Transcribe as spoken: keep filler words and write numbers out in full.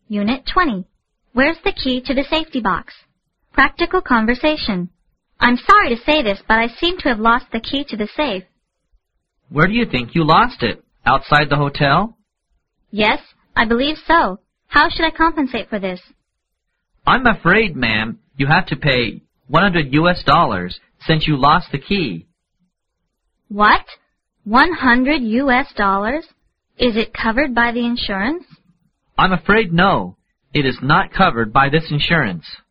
Unit twenty. Where's the key to the safety box? Practical conversation. I'm sorry to say this, but I seem to have lost the key to the safe. Where do you think you lost it? Outside the hotel? Yes, I believe so. How should I compensate for this? I'm afraid, ma'am, you have to pay one hundred U S dollars since you lost the key. What? one hundred U S dollars? Is it covered by the insurance? I'm afraid no. It is not covered by this insurance.